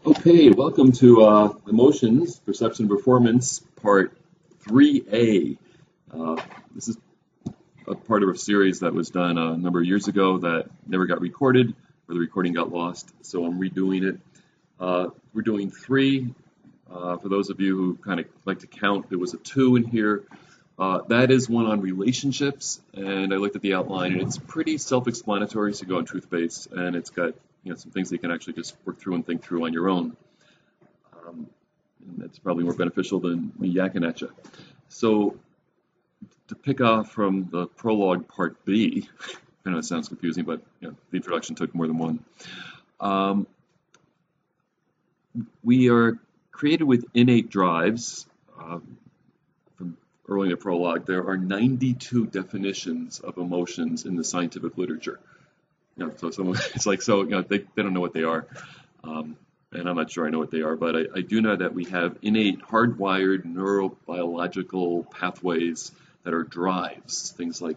Okay, welcome to Emotions, Perception, and Performance, Part 3A. This is a part of a series that was done a number of years ago that never got recorded, or the recording got lost, so I'm redoing it. We're doing three. For those of you who kind of like to count, there was a two in here. That is one on relationships, and I looked at the outline, and it's pretty self-explanatory, so you go on truth-based, and it's got some things that you can actually just work through and think through on your own. And that's probably more beneficial than me yakking at you. So to pick off from the prologue part B, I know it sounds confusing, but the introduction took more than one. We are created with innate drives. From early in the prologue, there are 92 definitions of emotions in the scientific literature. So someone, it's like, they don't know what they are. And I'm not sure I know what they are, but I do know that we have innate, hardwired neurobiological pathways that are drives, things like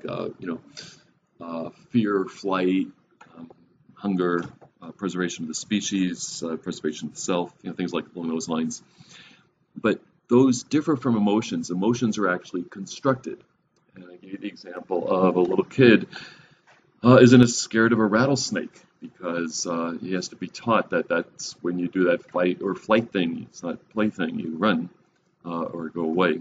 fear, flight, hunger, preservation of the species, preservation of the self, things like along those lines. But those differ from emotions. Emotions are actually constructed. And I gave the example of a little kid isn't as scared of a rattlesnake because he has to be taught that that's when you do that fight or flight thing. It's not a play thing. You run or go away.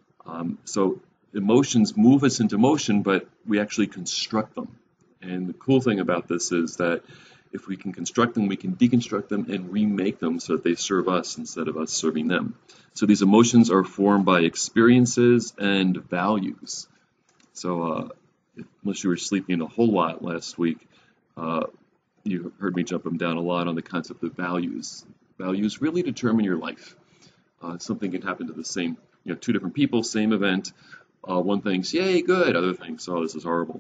So emotions move us into motion, but we actually construct them. And the cool thing about this is that if we can construct them, we can deconstruct them and remake them so that they serve us instead of us serving them. So these emotions are formed by experiences and values. So unless you were sleeping a whole lot last week, you heard me jump them down a lot on the concept of values. Values really determine your life. Something can happen to the same, two different people, same event. One thinks, yay, good. Other thinks, oh, this is horrible.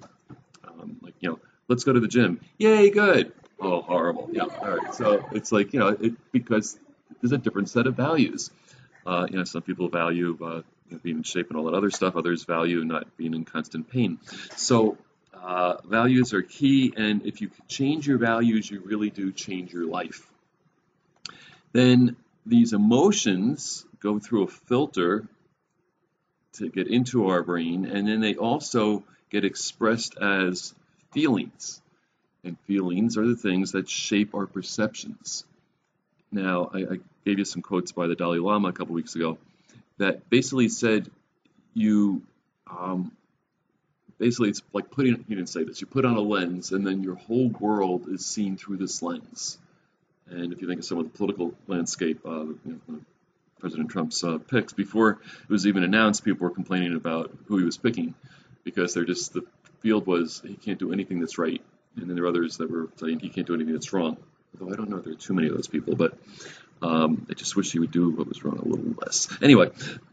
Let's go to the gym. Yay, good. Oh, horrible. Yeah, all right. So it's like, because there's a different set of values. Some people value being in shape and all that other stuff. Others value not being in constant pain. So values are key, and if you can change your values, you really do change your life. Then these emotions go through a filter to get into our brain, and then they also get expressed as feelings. And feelings are the things that shape our perceptions. Now, I gave you some quotes by the Dalai Lama a couple weeks ago that basically said basically it's like he didn't say this, you put on a lens and then your whole world is seen through this lens. And if you think of some of the political landscape, President Trump's picks, before it was even announced, people were complaining about who he was picking because the field was, he can't do anything that's right. And then there were others that were saying he can't do anything that's wrong. Although I don't know if there are too many of those people, but I just wish he would do what was wrong a little less. Anyway,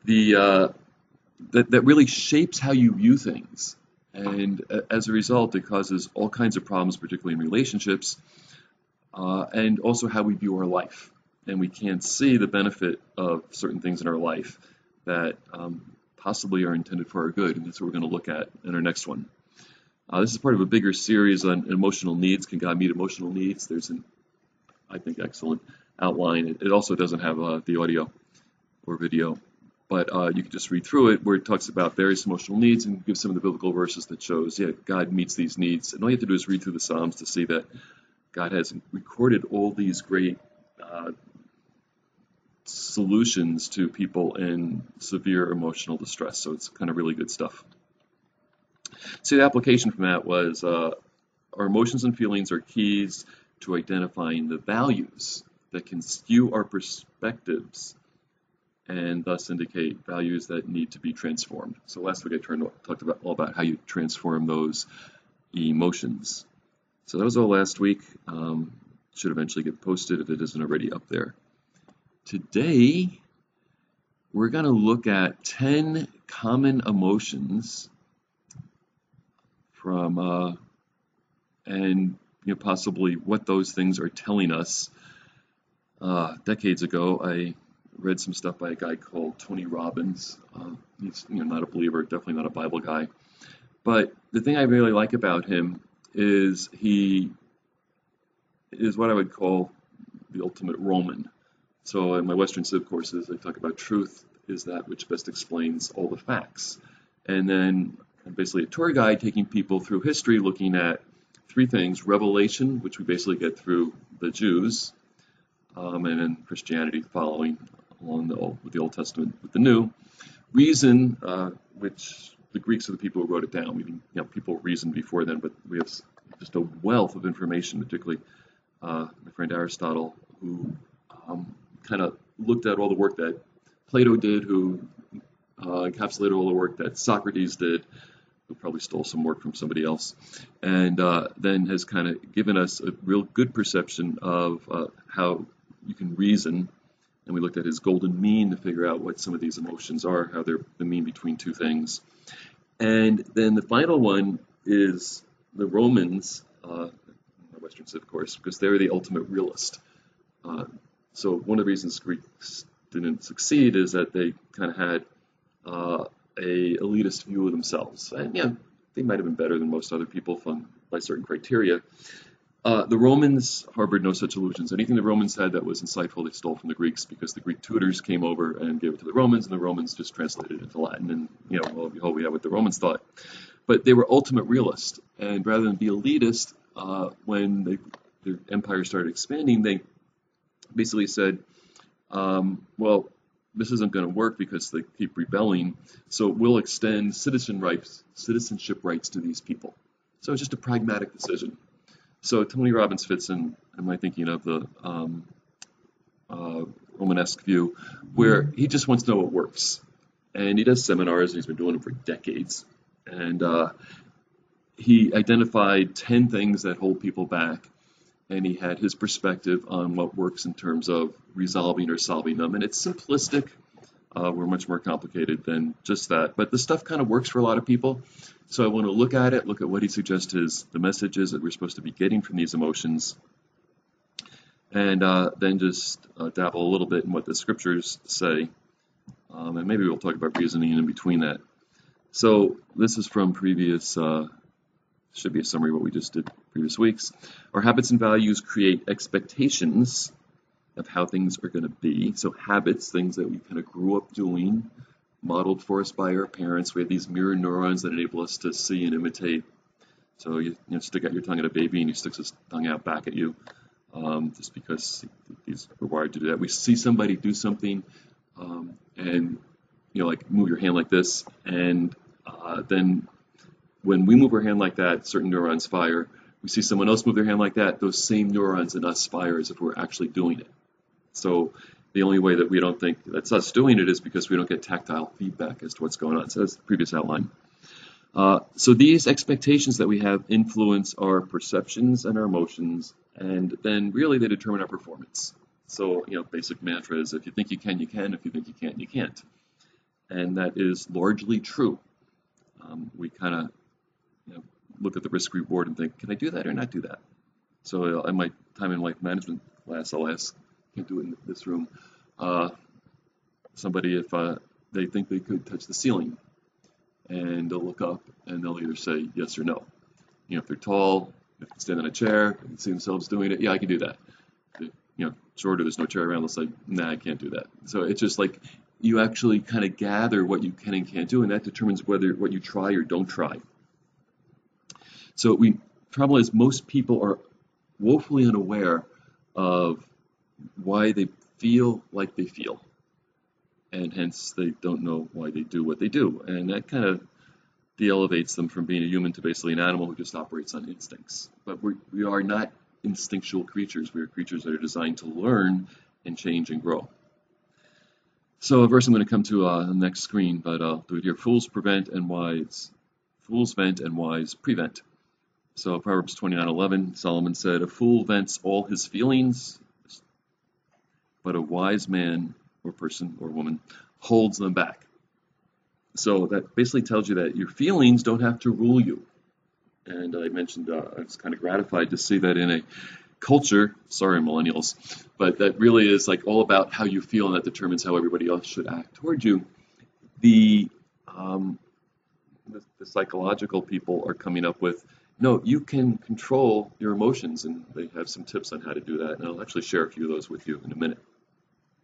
that really shapes how you view things. And as a result, it causes all kinds of problems, particularly in relationships, and also how we view our life. And we can't see the benefit of certain things in our life that possibly are intended for our good. And that's what we're going to look at in our next one. This is part of a bigger series on emotional needs. Can God meet emotional needs? There's an, I think, excellent outline. It also doesn't have the audio or video, but you can just read through it where it talks about various emotional needs and gives some of the biblical verses that shows, God meets these needs. And all you have to do is read through the Psalms to see that God has recorded all these great solutions to people in severe emotional distress. So it's kind of really good stuff. So the application from that was our emotions and feelings are keys to identifying the values that can skew our perspectives and thus indicate values that need to be transformed. So last week I talked all about how you transform those emotions. So that was all last week. Should eventually get posted if it isn't already up there. Today we're going to look at 10 common emotions from and possibly what those things are telling us. Decades ago, I read some stuff by a guy called Tony Robbins. He's not a believer, definitely not a Bible guy. But the thing I really like about him is he is what I would call the ultimate Roman. So in my Western Civ courses, I talk about truth is that which best explains all the facts. And then I'm basically a tour guide taking people through history, looking at three things: revelation, which we basically get through the Jews, and then Christianity following along with the Old Testament with the New; reason, which the Greeks are the people who wrote it down. People reasoned before then, but we have just a wealth of information, particularly my friend Aristotle, who kind of looked at all the work that Plato did, who encapsulated all the work that Socrates did, who probably stole some work from somebody else, and then has kind of given us a real good perception of how you can reason. And we looked at his golden mean to figure out what some of these emotions are, how they're the mean between two things. And then the final one is the Romans, my Western Civ course, because they're the ultimate realist. So one of the reasons Greeks didn't succeed is that they kind of had a elitist view of themselves. And yeah, they might have been better than most other people by certain criteria. The Romans harbored no such illusions. Anything the Romans had that was insightful, they stole from the Greeks, because the Greek tutors came over and gave it to the Romans, and the Romans just translated it into Latin, and lo and behold, we have what the Romans thought. But they were ultimate realists, and rather than be elitist, when the empire started expanding, they basically said, well, this isn't going to work because they keep rebelling, so we'll extend citizenship rights to these people. So it's just a pragmatic decision. So Tony Robbins fits in my thinking of the Romanesque view, where he just wants to know what works. And he does seminars, and he's been doing them for decades. And he identified 10 things that hold people back, and he had his perspective on what works in terms of resolving or solving them. And it's simplistic. We're much more complicated than just that. But the stuff kind of works for a lot of people. So I want to look at what he suggests is the messages that we're supposed to be getting from these emotions, and then just dabble a little bit in what the scriptures say. And maybe we'll talk about reasoning in between that. So this is from previous, should be a summary of what we just did previous weeks. Our habits and values create expectations of how things are going to be. So habits, things that we kind of grew up doing, modeled for us by our parents. We have these mirror neurons that enable us to see and imitate. So you stick out your tongue at a baby, and he sticks his tongue out back at you, just because he's required to do that. We see somebody do something, and like move your hand like this, and then when we move our hand like that, certain neurons fire. We see someone else move their hand like that, those same neurons in us fire as if we're actually doing it. So the only way that we don't think that's us doing it is because we don't get tactile feedback as to what's going on. So that's the previous outline. So these expectations that we have influence our perceptions and our emotions, and then really they determine our performance. So, basic mantra is, if you think you can, you can. If you think you can't, you can't. And that is largely true. We kind of look at the risk reward and think, can I do that or not do that? So in my time in life management class, I'll ask, can't do it in this room, somebody if they think they could touch the ceiling, and they'll look up and they'll either say yes or no. If they're tall, if they stand on a chair, if they see themselves doing it, yeah, I can do that. If shorter, there's no chair around, they'll say, nah, I can't do that. So it's just like you actually kind of gather what you can and can't do, and that determines whether what you try or don't try. So trouble is, most people are woefully unaware of why they feel like they feel, and hence they don't know why they do what they do, and that kind of de-elevates them from being a human to basically an animal who just operates on instincts. But we are not instinctual creatures. We are creatures that are designed to learn and change and grow. So a verse I'm going to come to on the next screen, but I'll do it here. Fools vent and wise prevent. So Proverbs 29:11, Solomon said, a fool vents all his feelings, but a wise man or person or woman holds them back. So that basically tells you that your feelings don't have to rule you. And I mentioned I was kind of gratified to see that in a culture, sorry millennials, but that really is like all about how you feel, and that determines how everybody else should act toward you. The psychological people are coming up with, no, you can control your emotions, and they have some tips on how to do that, and I'll actually share a few of those with you in a minute.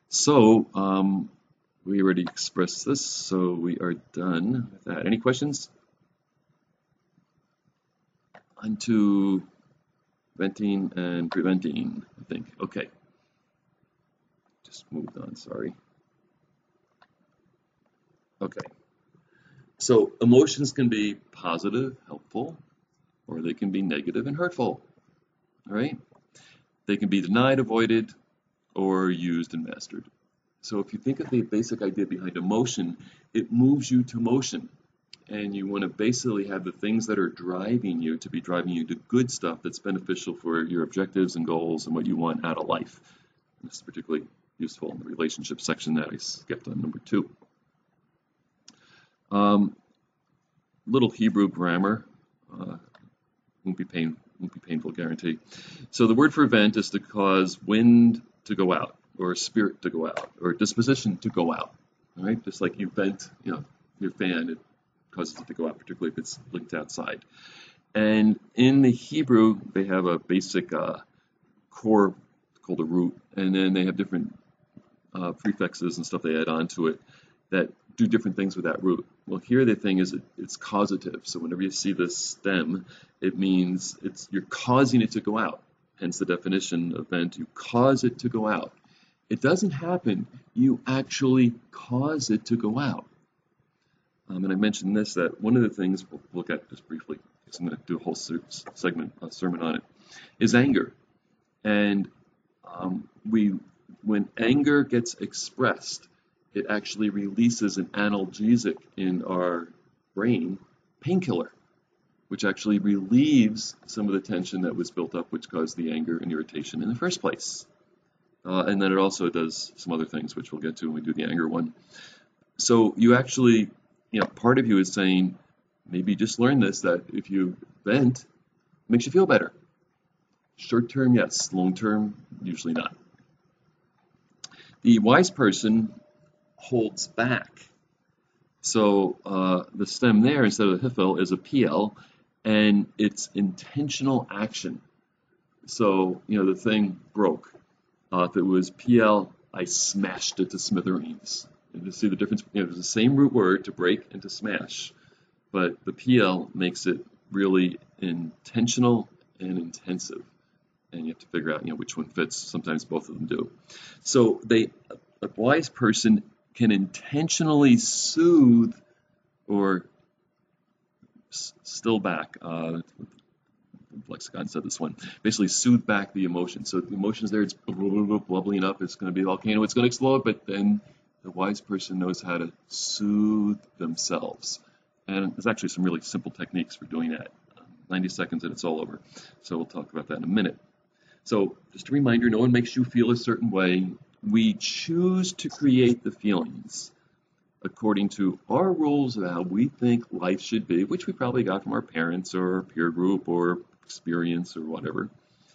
So we already expressed this, so we are done with that. Any questions? On to venting and preventing, I think. Okay. Just moved on, sorry. Okay. So emotions can be positive, helpful, or they can be negative and hurtful. All right? They can be denied, avoided, or used and mastered. So if you think of the basic idea behind emotion, it moves you to motion. And you want to basically have the things that are driving you to be driving you to good stuff that's beneficial for your objectives and goals and what you want out of life. And this is particularly useful in the relationship section that I skipped on number 2. Little Hebrew grammar, won't be painful, guarantee. So the word for vent is to cause wind to go out, or spirit to go out, or disposition to go out. All right, just like you vent, your fan, it causes it to go out, particularly if it's linked outside. And in the Hebrew, they have a basic core called a root, and then they have different prefixes and stuff they add on to it that do different things with that root. Well, here the thing is it's causative. So whenever you see this stem, it means you're causing it to go out. Hence the definition of vent, you cause it to go out. It doesn't happen, you actually cause it to go out. And I mentioned this, that one of the things we'll look at just briefly, because I'm going to do a whole sermon on it, is anger. And when anger gets expressed, it actually releases an analgesic in our brain, painkiller, which actually relieves some of the tension that was built up, which caused the anger and irritation in the first place. And then it also does some other things, which we'll get to when we do the anger one. So you actually, part of you is saying, maybe just learn this, that if you vent, it makes you feel better. Short term, yes. Long term, usually not. The wise person holds back. So the stem there, instead of the hifel, is a PL, and it's intentional action. So, the thing broke. If it was PL, I smashed it to smithereens. And you see the difference? It's the same root word, to break and to smash, but the PL makes it really intentional and intensive. And you have to figure out, which one fits. Sometimes both of them do. So a wise person can intentionally soothe or still back. Lexicon said this one. Basically, soothe back the emotion. So the emotion's there, it's bubbling up. It's going to be a volcano. It's going to explode. But then the wise person knows how to soothe themselves. And there's actually some really simple techniques for doing that. 90 seconds and it's all over. So we'll talk about that in a minute. So just a reminder, no one makes you feel a certain way. We choose to create the feelings according to our rules of how we think life should be, which we probably got from our parents or peer group or experience or whatever.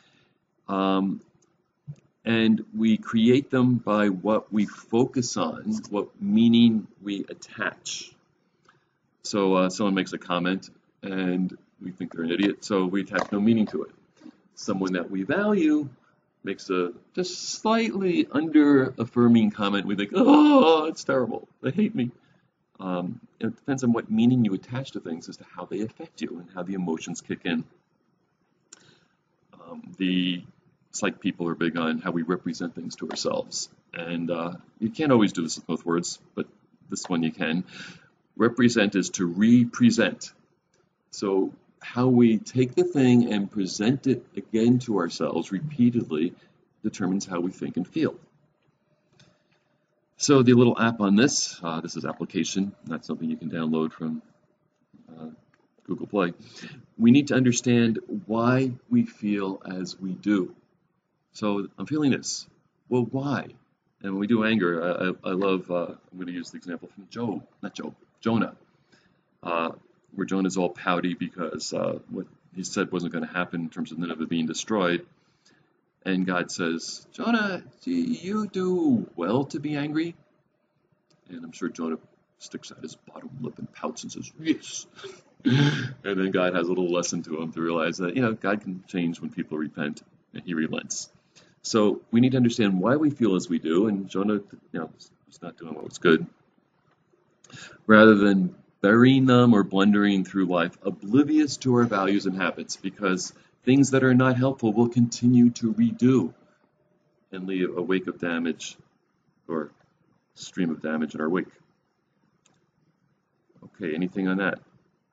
And we create them by what we focus on, what meaning we attach. So someone makes a comment and we think they're an idiot, so we attach no meaning to it. Someone that we value makes a just slightly under-affirming comment. We think, oh, it's terrible. They hate me. It depends on what meaning you attach to things as to how they affect you and how the emotions kick in. The psych people are big on how we represent things to ourselves. And you can't always do this with both words, but this one you can. Represent is to represent. So how we take the thing and present it again to ourselves repeatedly determines how we think and feel. So the little app on this is application, not something you can download from Google Play. We need to understand why we feel as we do. So I'm feeling this. Well, why? And when we do anger, I love, I'm going to use the example from Jonah. Where Jonah's all pouty because what he said wasn't going to happen in terms of Nineveh being destroyed. And God says, Jonah, do you do well to be angry? And I'm sure Jonah sticks out his bottom lip and pouts and says, yes. And then God has a little lesson to him to realize that, God can change when people repent, and he relents. So we need to understand why we feel as we do, and Jonah, he's not doing what was good, rather than burying them or blundering through life, oblivious to our values and habits, because things that are not helpful will continue to redo and leave a wake of damage or stream of damage in our wake. Okay, anything on that?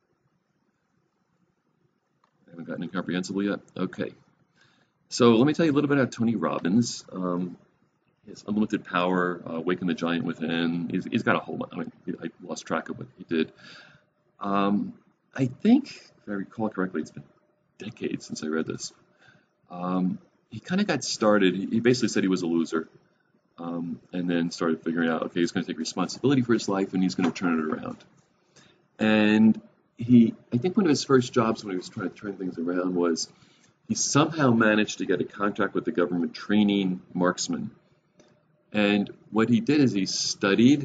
I haven't gotten incomprehensible yet? Okay. So let me tell you a little bit about Tony Robbins. His unlimited power, Awaken the Giant Within. He's got a whole lot. I mean, I lost track of what he did. I think, if I recall correctly, it's been decades since I read this. He kind of got started. He basically said he was a loser, and then started figuring out, okay, he's going to take responsibility for his life and he's going to turn it around. And I think one of his first jobs when he was trying to turn things around was he somehow managed to get a contract with the government training marksmen. And what he did is he studied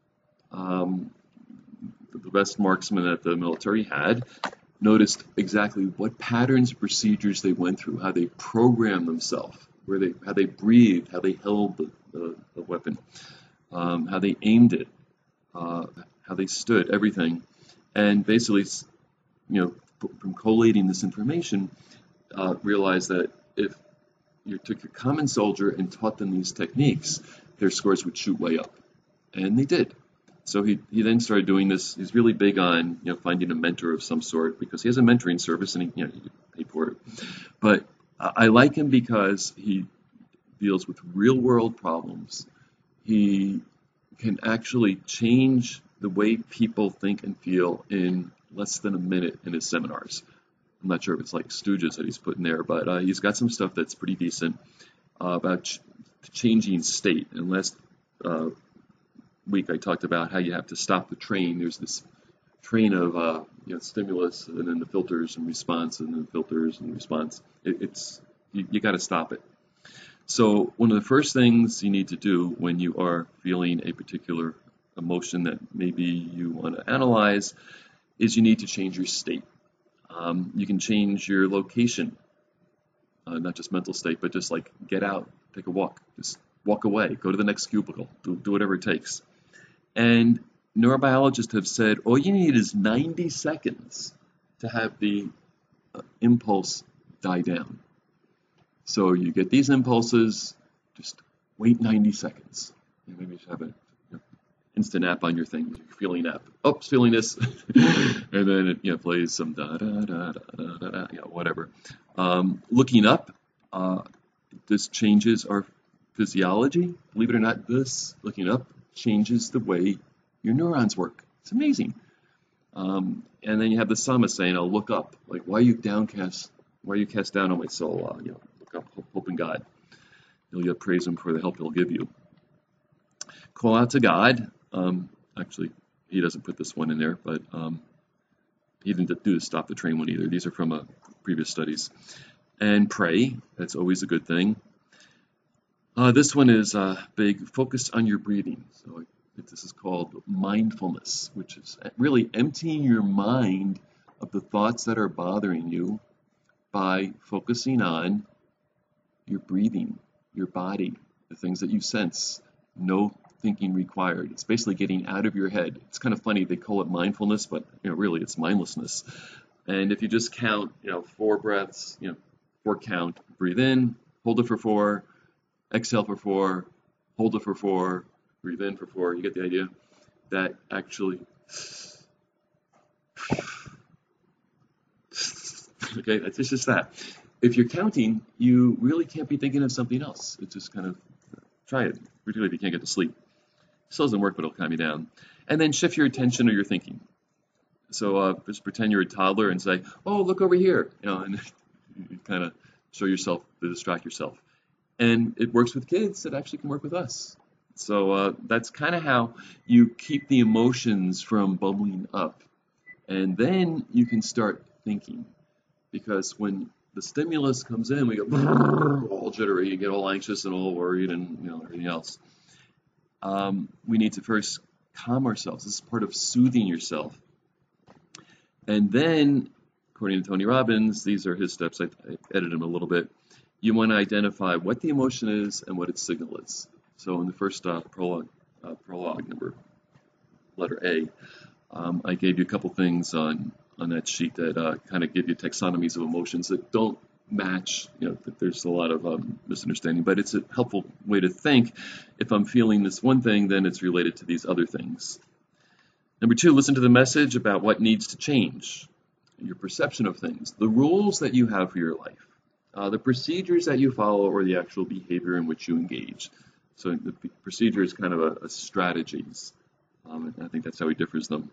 the best marksmen that the military had, noticed exactly what patterns and procedures they went through, how they programmed themselves, how they breathed, how they held the weapon, how they aimed it, how they stood, everything. And basically, from collating this information, realized that if you took your common soldier and taught them these techniques, their scores would shoot way up. And they did. So he then started doing this. He's really big on finding a mentor of some sort, because he has a mentoring service and he paid for it. But I like him because he deals with real world problems. He can actually change the way people think and feel in less than a minute in his seminars. I'm not sure if it's like Stooges that he's put in there, but he's got some stuff that's pretty decent about changing state. And last week I talked about how you have to stop the train. There's this train of stimulus, and then the filters and response, and then filters and response. You got to stop it. So one of the first things you need to do when you are feeling a particular emotion that maybe you want to analyze is you need to change your state. You can change your location, not just mental state, but just like get out, take a walk, just walk away, go to the next cubicle, do whatever it takes. And neurobiologists have said all you need is 90 seconds to have the impulse die down. So you get these impulses, just wait 90 seconds. Maybe you should have an instant app on your thing, feeling app. Oops, feeling this. And then it plays some da-da-da-da-da-da, whatever. Looking up, this changes our physiology. Believe it or not, looking up changes the way your neurons work. It's amazing. And then you have the psalmist saying, "I'll look up." Like, why are you downcast? Why are you cast down on my soul? Look up, hope in God. You'll yet praise Him for the help He'll give you. Call out to God. Actually, he doesn't put this one in there, but he didn't do the stop the train one either. These are from previous studies. And pray. That's always a good thing. This one is big. Focus on your breathing. So this is called mindfulness, which is really emptying your mind of the thoughts that are bothering you by focusing on your breathing, your body, the things that you sense. No thinking required. It's basically getting out of your head. It's kind of funny they call it mindfulness, but really it's mindlessness. And if you just count, 4 breaths, 4 count, breathe in, hold it for 4, exhale for 4, hold it for 4, breathe in for 4. You get the idea? That actually, okay, it's just that. If you're counting, you really can't be thinking of something else. It's just kind of, try it, particularly if you can't get to sleep. Still doesn't work, but it'll calm you down. And then shift your attention or your thinking. So just pretend you're a toddler and say, "Oh, look over here," and you kind of show yourself to distract yourself. And it works with kids. It actually can work with us. So that's kind of how you keep the emotions from bubbling up. And then you can start thinking. Because when the stimulus comes in, we go all jittery, you get all anxious and all worried and everything else. We need to first calm ourselves. This is part of soothing yourself. And then, according to Tony Robbins, these are his steps. I edited them a little bit. you want to identify what the emotion is and what its signal is. So in the first prologue number, letter A, I gave you a couple things on that sheet that kind of give you taxonomies of emotions that don't match. There's a lot of misunderstanding, but it's a helpful way to think. If I'm feeling this one thing, then it's related to these other things. Number 2, listen to the message about what needs to change, your perception of things, the rules that you have for your life, the procedures that you follow, or the actual behavior in which you engage. So the procedure is kind of a strategies. And I think that's how he differs them.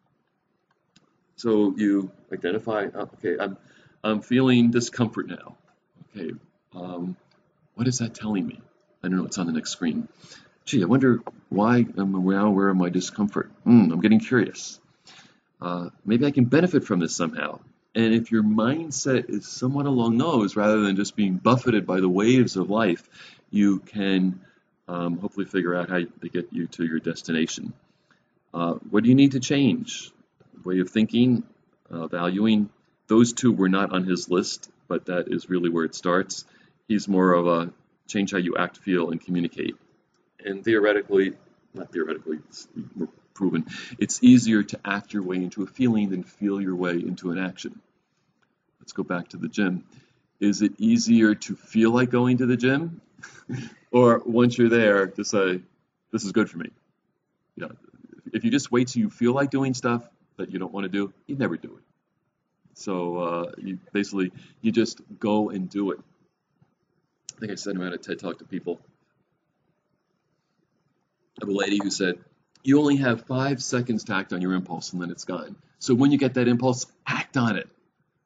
So you identify, okay, I'm feeling discomfort now. Okay, what is that telling me? I don't know, it's on the next screen. Gee, I wonder why I'm now aware of my discomfort. I'm getting curious. Maybe I can benefit from this somehow. And if your mindset is somewhat along those, rather than just being buffeted by the waves of life, you can hopefully figure out how to get you to your destination. What do you need to change? Way of thinking, valuing. Those 2 were not on his list, but that is really where it starts. He's more of a change how you act, feel, and communicate. And not theoretically, it's proven, it's easier to act your way into a feeling than feel your way into an action. Let's go back to the gym. Is it easier to feel like going to the gym? Or once you're there, to say, this is good for me? If you just wait till you feel like doing stuff that you don't want to do, you never do it. So you just go and do it. I think I said at a TED Talk to people of a lady who said, you only have 5 seconds to act on your impulse and then it's gone. So when you get that impulse, act on it.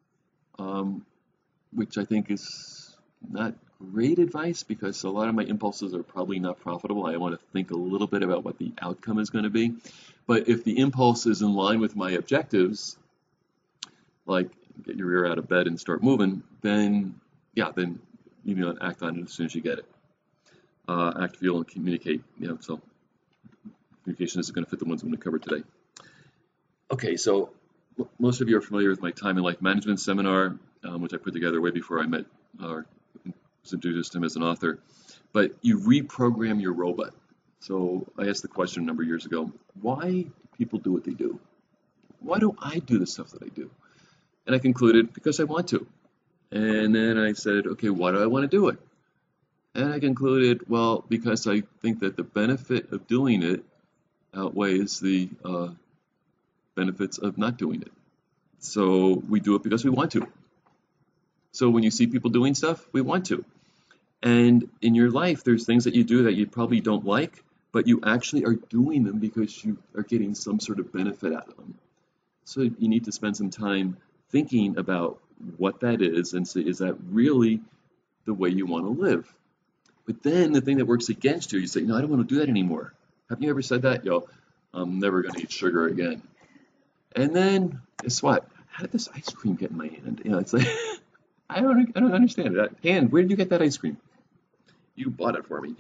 Which I think is not great advice, because a lot of my impulses are probably not profitable. I want to think a little bit about what the outcome is going to be. But if the impulse is in line with my objectives, like get your rear out of bed and start moving, then you act on it as soon as you get it. Act, feel, and communicate. So communication isn't going to fit the ones I'm going to cover today. Okay, so most of you are familiar with my time and life management seminar, which I put together way before I met or introduced him as an author. But you reprogram your robot. So I asked the question a number of years ago, why do people do what they do? Why do I do the stuff that I do? And I concluded, because I want to. And then I said, okay, why do I want to do it? And I concluded, well, because I think that the benefit of doing it outweighs the benefits of not doing it. So we do it because we want to. So when you see people doing stuff, we want to. And in your life, there's things that you do that you probably don't like, but you actually are doing them because you are getting some sort of benefit out of them. So you need to spend some time thinking about what that is and say, is that really the way you want to live? But then the thing that works against you, you say, no, I don't want to do that anymore. Have you ever said that? I'm never going to eat sugar again. And then, guess what? How did this ice cream get in my hand? It's like, I don't understand it. Hand, where did you get that ice cream? You bought it for me.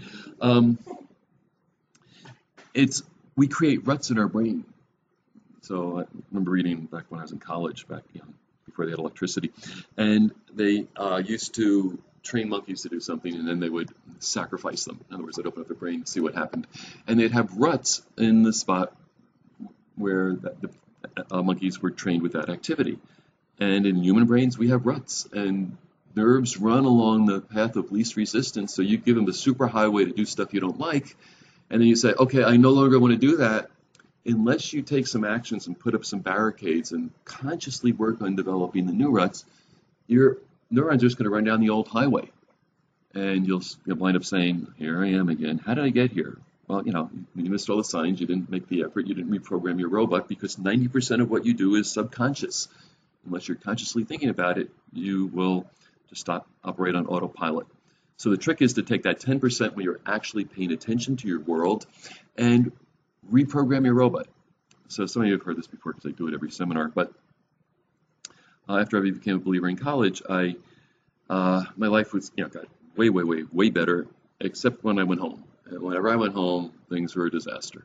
We create ruts in our brain. So I remember reading back when I was in college, before they had electricity, and they used to train monkeys to do something, and then they would sacrifice them. In other words, they'd open up their brain, see what happened, and they'd have ruts in the spot where the monkeys were trained with that activity. And in human brains, we have ruts, and nerves run along the path of least resistance. So you give them the super highway to do stuff you don't like, and then you say, okay, I no longer want to do that, unless you take some actions and put up some barricades and consciously work on developing the new ruts. Your neurons are just going to run down the old highway. And you'll wind up saying, here I am again. How did I get here? Well, you missed all the signs. You didn't make the effort. You didn't reprogram your robot, because 90% of what you do is subconscious. Unless you're consciously thinking about it, you will just operate on autopilot. So the trick is to take that 10% when you're actually paying attention to your world and reprogram your robot. So some of you have heard this before because I do it every seminar. But after I became a believer in college, my life was got way better, except when I went home. And whenever I went home, things were a disaster.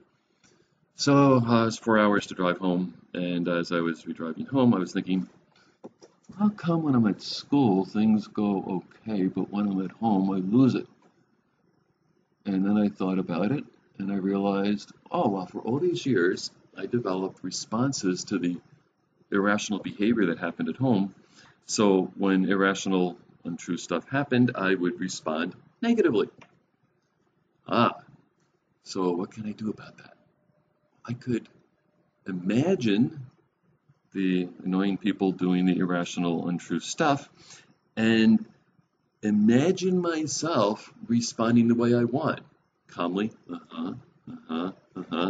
So it was 4 hours to drive home, and as I was driving home, I was thinking, how come when I'm at school things go okay, but when I'm at home I lose it? And then I thought about it and I realized, oh, well, for all these years, I developed responses to the irrational behavior that happened at home. So when irrational, untrue stuff happened, I would respond negatively. Ah, so what can I do about that? I could imagine the annoying people doing the irrational, untrue stuff and imagine myself responding the way I want, calmly, uh-huh, uh-huh, uh-huh.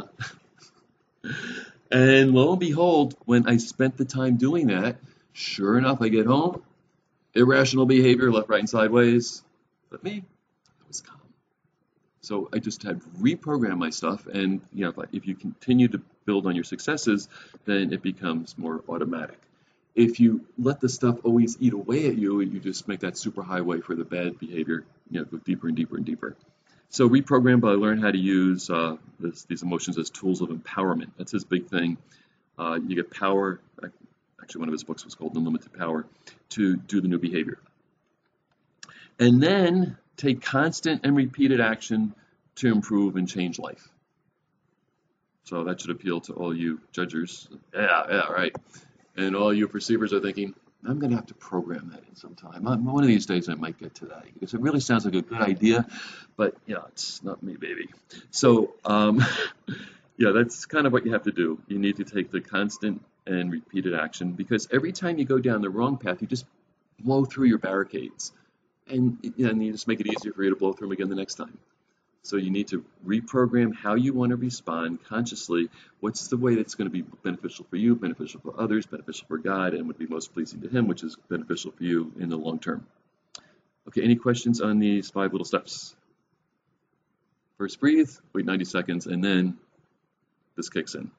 And lo and behold, when I spent the time doing that, sure enough, I get home, irrational behavior, left, right, and sideways. But me, I was calm. So I just had to reprogram my stuff, and if you continue to build on your successes, then it becomes more automatic. If you let the stuff always eat away at you, you just make that super highway for the bad behavior, go deeper and deeper and deeper. So reprogram by learn how to use these emotions as tools of empowerment. That's his big thing. You get power. Actually, one of his books was called Unlimited Power to do the new behavior. And then take constant and repeated action to improve and change life. So that should appeal to all you judgers. Yeah, right. And all you perceivers are thinking, I'm going to have to program that in sometime. One of these days I might get to that because it really sounds like a good idea, but it's not me, baby. So, that's kind of what you have to do. You need to take the constant and repeated action because every time you go down the wrong path, you just blow through your barricades. And you just make it easier for you to blow through them again the next time. So you need to reprogram how you want to respond consciously. What's the way that's going to be beneficial for you, beneficial for others, beneficial for God, and would be most pleasing to Him, which is beneficial for you in the long term. Okay, any questions on these 5 little steps? First breathe, wait 90 seconds, and then this kicks in.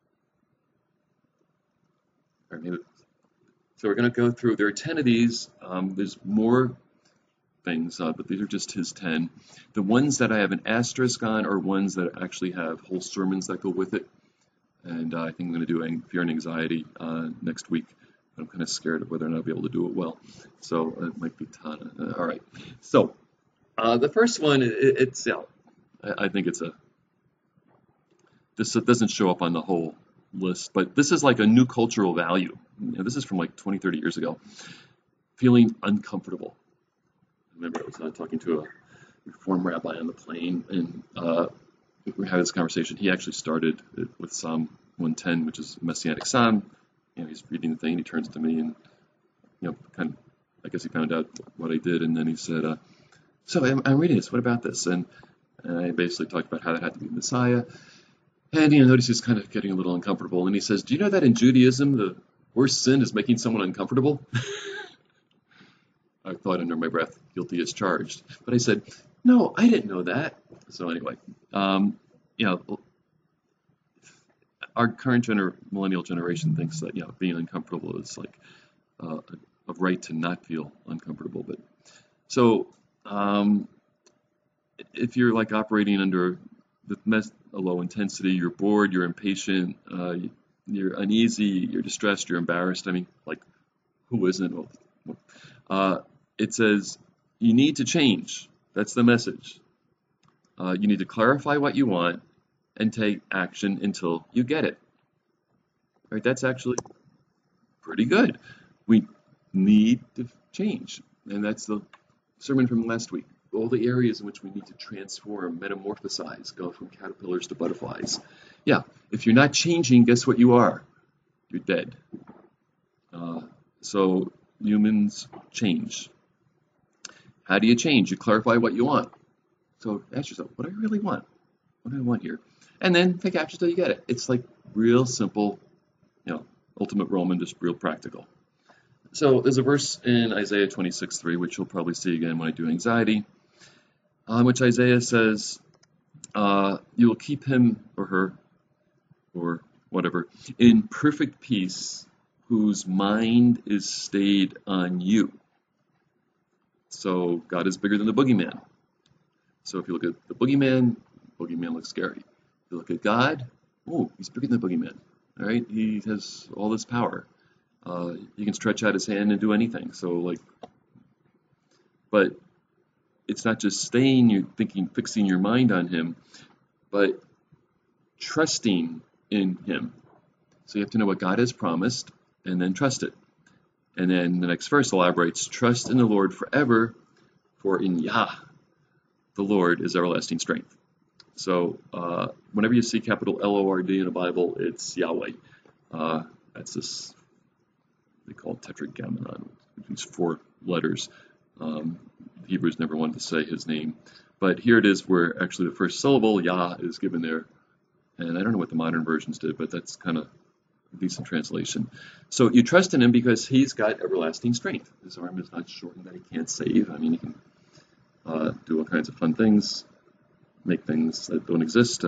All right, so we're going to go through, there are 10 of these. There's more things, but these are just his 10. The ones that I have an asterisk on are ones that actually have whole sermons that go with it. And I think I'm going to do fear and anxiety next week. I'm kind of scared of whether or not I'll be able to do it well. So it might be a ton. All right. So the first one, I think this doesn't show up on the whole list, but this is like a new cultural value. This is from like 20, 30 years ago. Feeling uncomfortable. I remember I was talking to a Reform rabbi on the plane, and we had this conversation. He actually started it with Psalm 110, which is a Messianic Psalm. He's reading the thing, he turns to me, and kind of, I guess he found out what I did, and then he said, "So I'm reading this. What about this?" And I basically talked about how that had to be Messiah, and notice he's kind of getting a little uncomfortable, and he says, "Do you know that in Judaism the worst sin is making someone uncomfortable?" I thought under my breath, guilty as charged. But I said, no, I didn't know that. So anyway, our current millennial generation thinks that, being uncomfortable is like a right to not feel uncomfortable. But so if you're like operating under a low intensity, you're bored, you're impatient, you're uneasy, you're distressed, you're embarrassed. I mean, like, who isn't? It says you need to change. That's the message. You need to clarify what you want and take action until you get it. Right? That's actually pretty good. We need to change. And that's the sermon from last week. All the areas in which we need to transform, metamorphosize, go from caterpillars to butterflies. Yeah, if you're not changing, guess what you are? You're dead. So humans change. How do you change? You clarify what you want. So ask yourself, what do I really want? What do I want here? And then take action till you get it. It's like real simple, ultimate Roman, just real practical. So there's a verse in Isaiah 26:3, which you'll probably see again when I do anxiety, which Isaiah says, you will keep him or her or whatever in perfect peace whose mind is stayed on you. So God is bigger than the boogeyman. So if you look at the boogeyman looks scary. If you look at God, he's bigger than the boogeyman. All right, he has all this power. He can stretch out his hand and do anything. So like, but it's not just staying, you thinking, fixing your mind on him, but trusting in him. So you have to know what God has promised and then trust it. And then the next verse elaborates, trust in the Lord forever, for in Yah, the Lord is everlasting strength. So whenever you see capital L-O-R-D in a Bible, it's Yahweh. That's this, they call it tetragrammaton, these 4 letters. Hebrews never wanted to say his name. But here it is where actually the first syllable, Yah, is given there. And I don't know what the modern versions did, but that's kind of a decent translation. So you trust in him because he's got everlasting strength. His arm is not shortened that he can't save. I mean, he can do all kinds of fun things, make things that don't exist,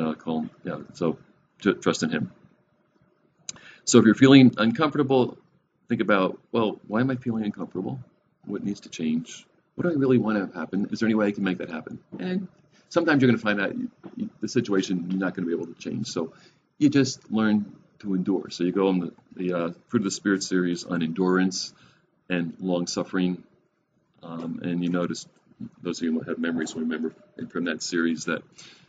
so trust in him. So if you're feeling uncomfortable, think about, well, why am I feeling uncomfortable? What needs to change? What do I really want to have happen? Is there any way I can make that happen? And sometimes you're going to find out the situation you're not going to be able to change. So you just learn to endure. So you go on the Fruit of the Spirit series on endurance and long-suffering. And you notice, those of you who have memories will remember from that series that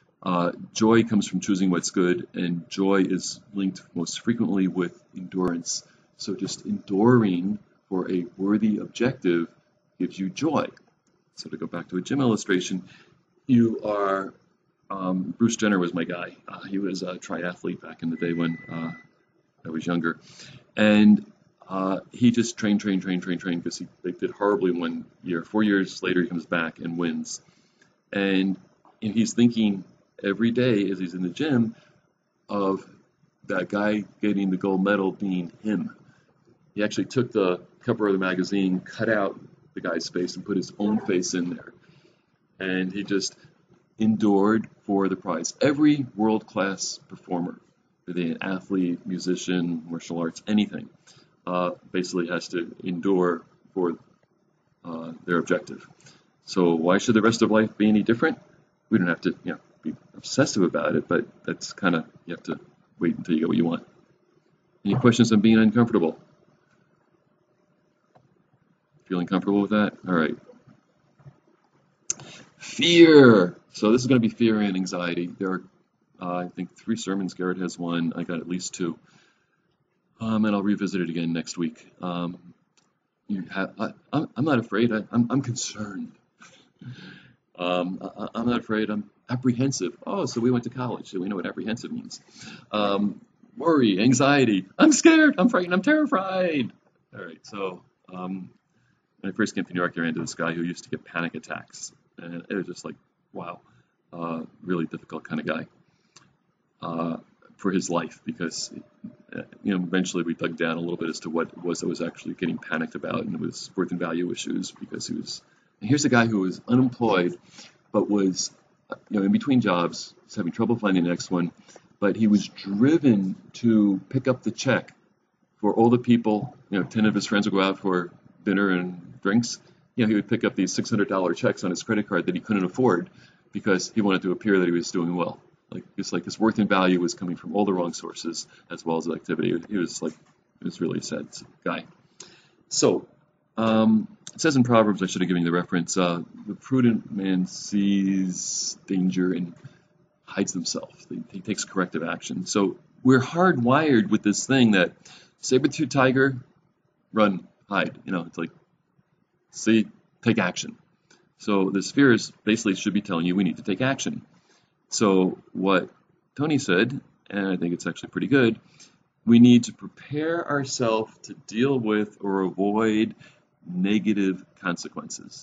joy comes from choosing what's good, and joy is linked most frequently with endurance. So just enduring for a worthy objective gives you joy. So to go back to a gym illustration, you are, Bruce Jenner was my guy. He was a triathlete back in the day when I was younger. And he just trained because they did horribly one year. 4 years later, he comes back and wins. And he's thinking every day as he's in the gym of that guy getting the gold medal being him. He actually took the cover of the magazine, cut out the guy's face, and put his own face in there. And he just endured for the prize. Every world-class performer, whether they're an athlete, musician, martial arts, anything, basically has to endure for their objective. So why should the rest of life be any different? We don't have to, be obsessive about it, but that's kind of, you have to wait until you get what you want. Any questions on being uncomfortable? Feeling comfortable with that? All right. Fear. So this is going to be fear and anxiety. There are, I think, 3 sermons. Garrett has one. I got at least 2. And I'll revisit it again next week. I'm not afraid. I'm concerned. I'm not afraid. I'm apprehensive. Oh, so we went to college, so we know what apprehensive means. Worry, anxiety. I'm scared. I'm frightened. I'm terrified. All right. So when I first came to New York, I ran into this guy who used to get panic attacks, and it was just like, wow, really difficult kind of guy for his life, because eventually we dug down a little bit as to what it was that was actually getting panicked about, and it was worth and value issues, because he was. And here's a guy who was unemployed, but was in between jobs, was having trouble finding the next one, but he was driven to pick up the check for all the people. 10 of his friends would go out for dinner and drinks. He would pick up these $600 checks on his credit card that he couldn't afford because he wanted to appear that he was doing well. It's like his worth and value was coming from all the wrong sources as well as the activity. It was really a sad guy. So it says in Proverbs, I should have given you the reference, the prudent man sees danger and hides himself. He takes corrective action. So we're hardwired with this thing that saber-tooth tiger, run, hide. It's like, see, take action. So this fear basically should be telling you we need to take action. So what Tony said, and I think it's actually pretty good, we need to prepare ourselves to deal with or avoid negative consequences.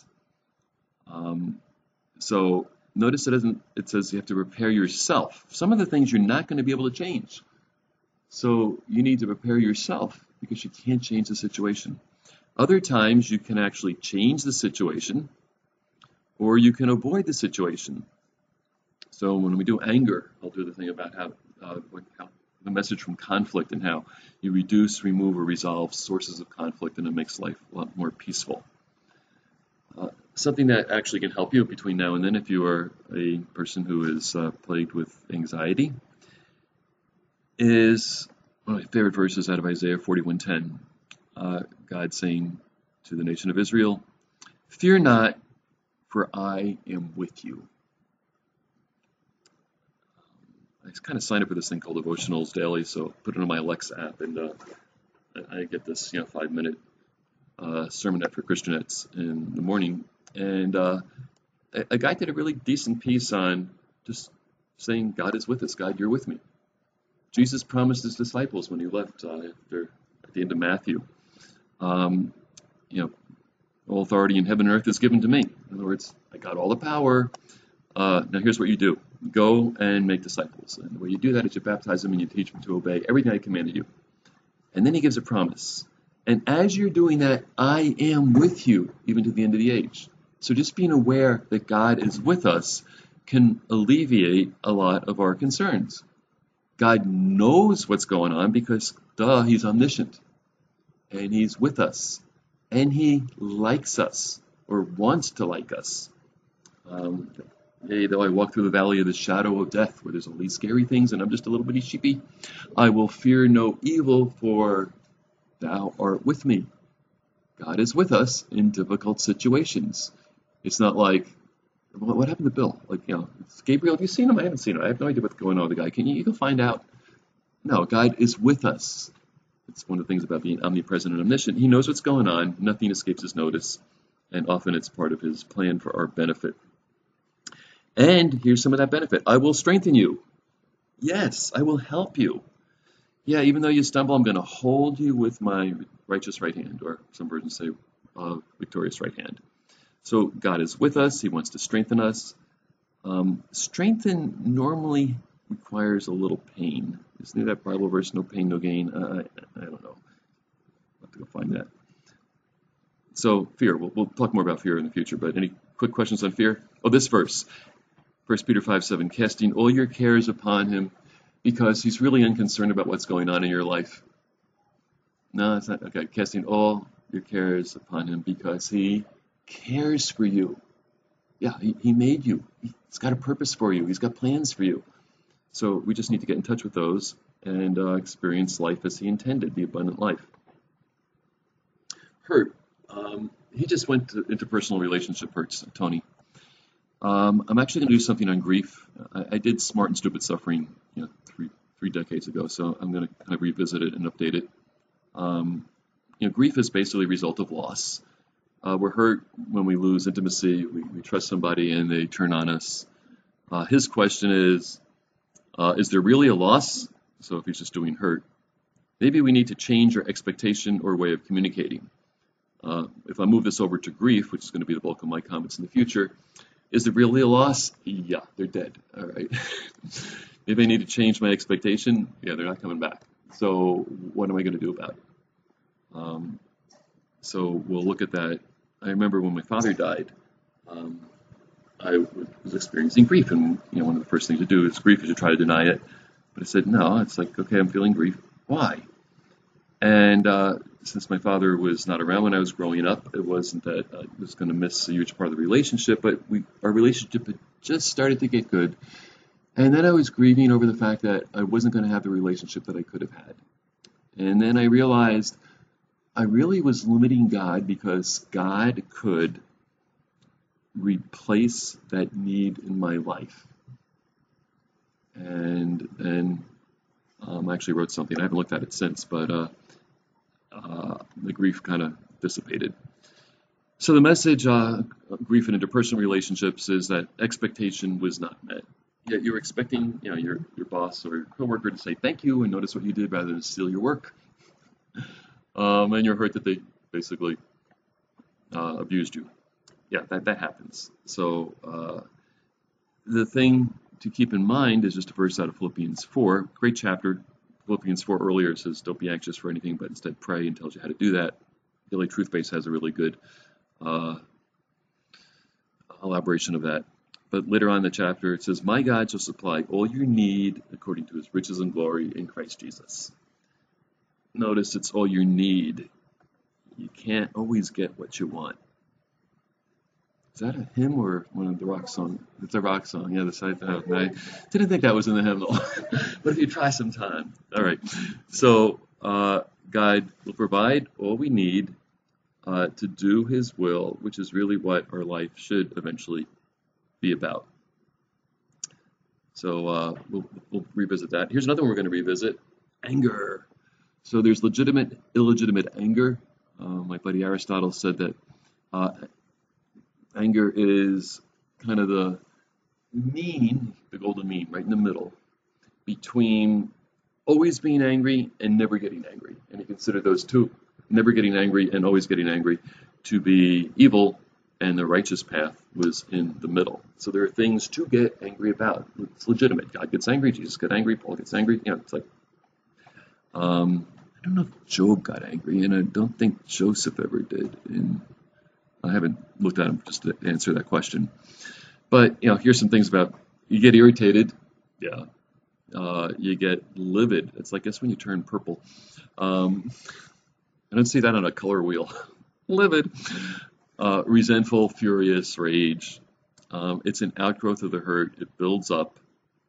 So notice it says you have to prepare yourself. Some of the things you're not going to be able to change. So you need to prepare yourself because you can't change the situation. Other times you can actually change the situation, or you can avoid the situation. So when we do anger, I'll do the thing about how the message from conflict and how you reduce, remove, or resolve sources of conflict, and it makes life a lot more peaceful. Something that actually can help you between now and then, if you are a person who is plagued with anxiety, is one of my favorite verses out of Isaiah 41:10. God saying to the nation of Israel, "Fear not, for I am with you." I kind of signed up for this thing called Devotionals Daily, so put it on my Alexa app, and I get this 5-minute sermonette for Christianettes in the morning. And a guy did a really decent piece on just saying, God is with us. God, you're with me. Jesus promised his disciples when he left at the end of Matthew, all authority in heaven and earth is given to me. In other words, I got all the power. Now here's what you do. Go and make disciples. And the way you do that is you baptize them and you teach them to obey everything I commanded you. And then he gives a promise. And as you're doing that, I am with you even to the end of the age. So just being aware that God is with us can alleviate a lot of our concerns. God knows what's going on because, he's omniscient. And he's with us. And he likes us or wants to like us. Yea, though I walk through the valley of the shadow of death, where there's all these scary things and I'm just a little bitty sheepy, I will fear no evil, for thou art with me. God is with us in difficult situations. It's not like, what happened to Bill? Gabriel, have you seen him? I haven't seen him. I have no idea what's going on with the guy. Can you go find out? No, God is with us. It's one of the things about being omnipresent and omniscient. He knows what's going on. Nothing escapes his notice. And often it's part of his plan for our benefit. And here's some of that benefit. I will strengthen you. Yes, I will help you. Yeah, even though you stumble, I'm going to hold you with my righteous right hand, or some versions say victorious right hand. So God is with us. He wants to strengthen us. Strengthen normally requires a little pain. Isn't that Bible verse, no pain, no gain? I don't know. I'll have to go find that. So fear, we'll talk more about fear in the future, but any quick questions on fear? Oh, this verse, 1 Peter 5:7, casting all your cares upon him because he's really unconcerned about what's going on in your life. No, it's not. Okay, casting all your cares upon him because he cares for you. Yeah, he made you. He's got a purpose for you. He's got plans for you. So we just need to get in touch with those and experience life as he intended, the abundant life. Hurt. He just went into personal relationship hurts, Tony. I'm actually going to do something on grief. I did Smart and Stupid Suffering, three decades ago, so I'm going to kind of revisit it and update it. Grief is basically a result of loss. We're hurt when we lose intimacy. We trust somebody and they turn on us. His question is there really a loss? So if he's just doing hurt, maybe we need to change our expectation or way of communicating. If I move this over to grief, which is going to be the bulk of my comments in the future, is there really a loss? Yeah, they're dead. All right. If I need to change my expectation, yeah, they're not coming back. So what am I going to do about it? So we'll look at that. I remember when my father died, I was experiencing grief, and one of the first things to do is grief is to try to deny it. But I said, no, it's like, okay, I'm feeling grief. Why? And since my father was not around when I was growing up, it wasn't that I was going to miss a huge part of the relationship, but our relationship had just started to get good. And then I was grieving over the fact that I wasn't going to have the relationship that I could have had. And then I realized I really was limiting God because God could replace that need in my life. And then I actually wrote something. I haven't looked at it since, but the grief kind of dissipated. So the message, grief in interpersonal relationships, is that expectation was not met. Yet you're expecting, your boss or your coworker to say thank you and notice what you did rather than steal your work. And you're hurt that they basically abused you. Yeah, that happens. So the thing to keep in mind is just a verse out of Philippians 4. Great chapter. Philippians 4 earlier says, don't be anxious for anything, but instead pray, and tells you how to do that. Daily Truth Base has a really good elaboration of that. But later on in the chapter, it says, my God shall supply all your need according to his riches and glory in Christ Jesus. Notice it's all your need. You can't always get what you want. Is that a hymn or one of the rock song? It's a rock song. Yeah, I didn't think that was in the hymnal. But if you try sometime. All right. So God will provide all we need to do His will, which is really what our life should eventually be about. So we'll revisit that. Here's another one we're going to revisit: anger. So there's legitimate, illegitimate anger. My buddy Aristotle said that uh, anger is kind of the mean, the golden mean, right in the middle, between always being angry and never getting angry. And he considered those two, never getting angry and always getting angry, to be evil, and the righteous path was in the middle. So there are things to get angry about. It's legitimate. God gets angry, Jesus got angry, Paul gets angry. It's like, I don't know if Job got angry, and I don't think Joseph ever did. And I haven't looked at him just to answer that question. But, here's some things about: you get irritated. Yeah. You get livid. It's like, guess when you turn purple. I don't see that on a color wheel. Livid. Resentful, furious, rage. It's an outgrowth of the hurt. It builds up.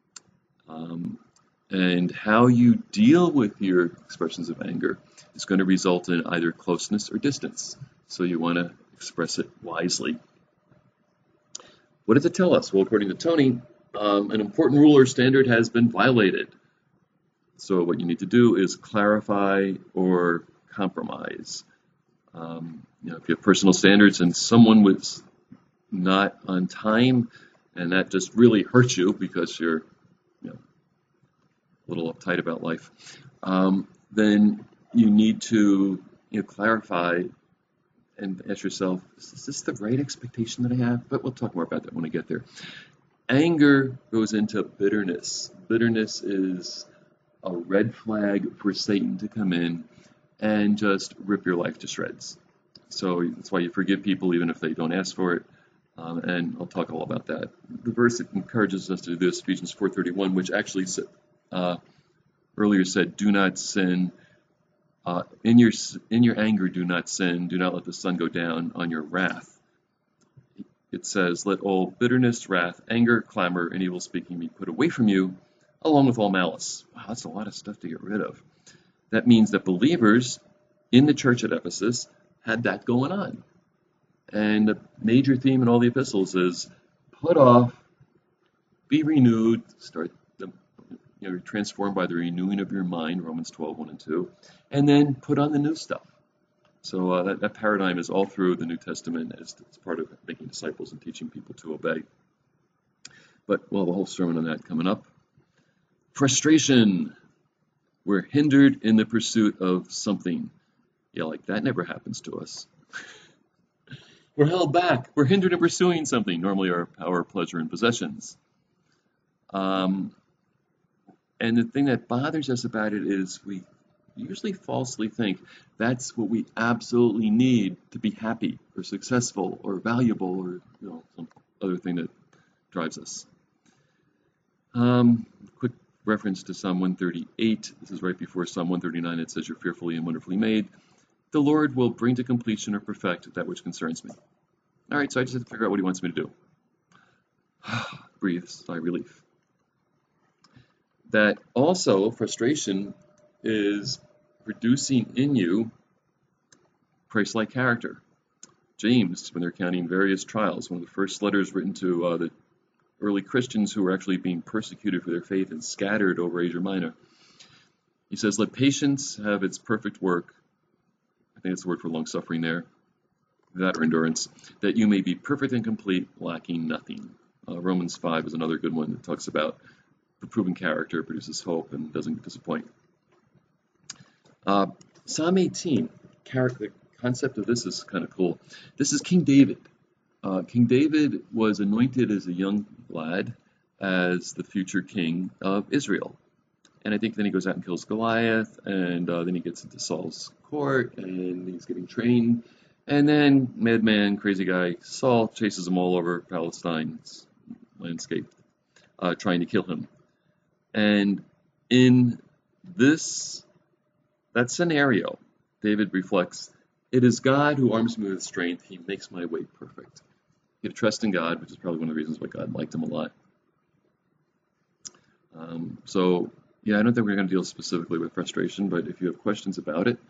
And how you deal with your expressions of anger is going to result in either closeness or distance. So you want to express it wisely. What does it tell us? Well, according to Tony, an important rule or standard has been violated. So what you need to do is clarify or compromise. If you have personal standards and someone was not on time, and that just really hurts you because you're a little uptight about life, then you need to clarify and ask yourself, is this the right expectation that I have? But we'll talk more about that when I get there. Anger goes into bitterness. Bitterness is a red flag for Satan to come in and just rip your life to shreds. So that's why you forgive people even if they don't ask for it. And I'll talk all about that. The verse that encourages us to do this, Ephesians 4:31, which actually earlier said, do not sin. In your anger, do not sin. Do not let the sun go down on your wrath. It says, let all bitterness, wrath, anger, clamor, and evil speaking be put away from you, along with all malice. Wow, that's a lot of stuff to get rid of. That means that believers in the church at Ephesus had that going on. And the major theme in all the epistles is put off, be renewed, you're transformed by the renewing of your mind, Romans 12:1 and 2, and then put on the new stuff. So that paradigm is all through the New Testament as part of making disciples and teaching people to obey. But we'll have a whole sermon on that coming up. Frustration. We're hindered in the pursuit of something. Yeah, like that never happens to us. We're held back. We're hindered in pursuing something, normally our power, pleasure, and possessions. And the thing that bothers us about it is we usually falsely think that's what we absolutely need to be happy or successful or valuable or some other thing that drives us. Quick reference to Psalm 138. This is right before Psalm 139. It says, you're fearfully and wonderfully made. The Lord will bring to completion or perfect that which concerns me. All right, so I just have to figure out what he wants me to do. Breathe, sigh, relief. That also, frustration is producing in you Christ-like character. James, when they're counting various trials, one of the first letters written to the early Christians who were actually being persecuted for their faith and scattered over Asia Minor, he says, let patience have its perfect work. I think that's the word for long-suffering there, that or endurance, that you may be perfect and complete, lacking nothing. Romans 5 is another good one that talks about the proven character produces hope and doesn't disappoint. Psalm 18, the concept of this is kind of cool. This is King David. King David was anointed as a young lad as the future king of Israel. And I think then he goes out and kills Goliath, and then he gets into Saul's court, and he's getting trained. And then madman, crazy guy, Saul chases him all over Palestine's landscape, trying to kill him. And in that scenario, David reflects, it is God who arms me with strength. He makes my way perfect. He had trust in God, which is probably one of the reasons why God liked him a lot. So Yeah, I don't think we're going to deal specifically with frustration, but if you have questions about it,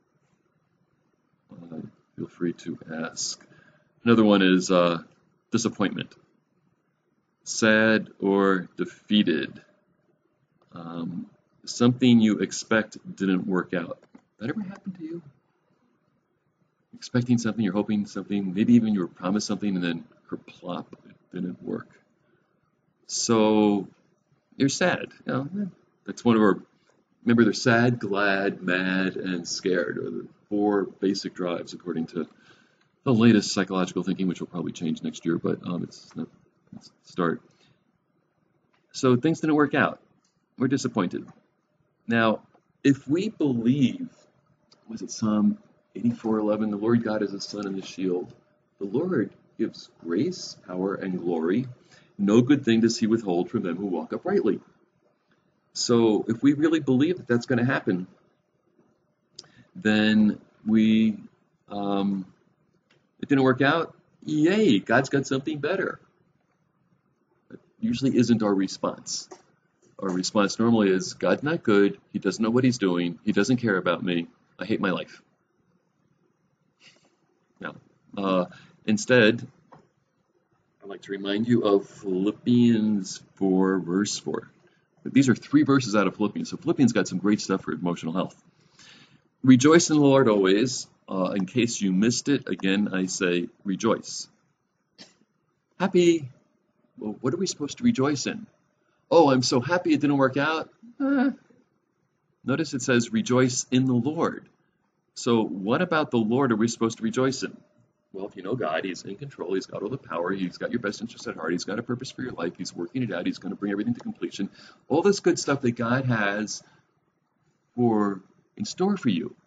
uh, feel free to ask. Another one is disappointment, sad or defeated. Um, Something you expect didn't work out. That ever happened to you? Expecting something, you're hoping something, maybe even you were promised something, and then kerplop, it didn't work. So you're sad. You know, that's one of our. Remember, they're sad, glad, mad, and scared are the four basic drives according to the latest psychological thinking, which will probably change next year, but it's a start. So things didn't work out. We're disappointed. Now, if we believe, was it Psalm 84:11, the Lord God is a sun and a shield. The Lord gives grace, power, and glory. No good thing does he withhold from them who walk uprightly. So if we really believe that that's going to happen, then it didn't work out. Yay, God's got something better. That usually isn't our response. Our response normally is, God's not good. He doesn't know what he's doing. He doesn't care about me. I hate my life. Now, instead, I'd like to remind you of Philippians 4, verse 4. These are 3 verses out of Philippians. So Philippians got some great stuff for emotional health. Rejoice in the Lord always. In case you missed it, again, I say rejoice. Happy. Well, what are we supposed to rejoice in? Oh, I'm so happy it didn't work out. Notice it says rejoice in the Lord. So what about the Lord are we supposed to rejoice in? Well, if you know God, he's in control. He's got all the power. He's got your best interest at heart. He's got a purpose for your life. He's working it out. He's going to bring everything to completion. All this good stuff that God has in store for you.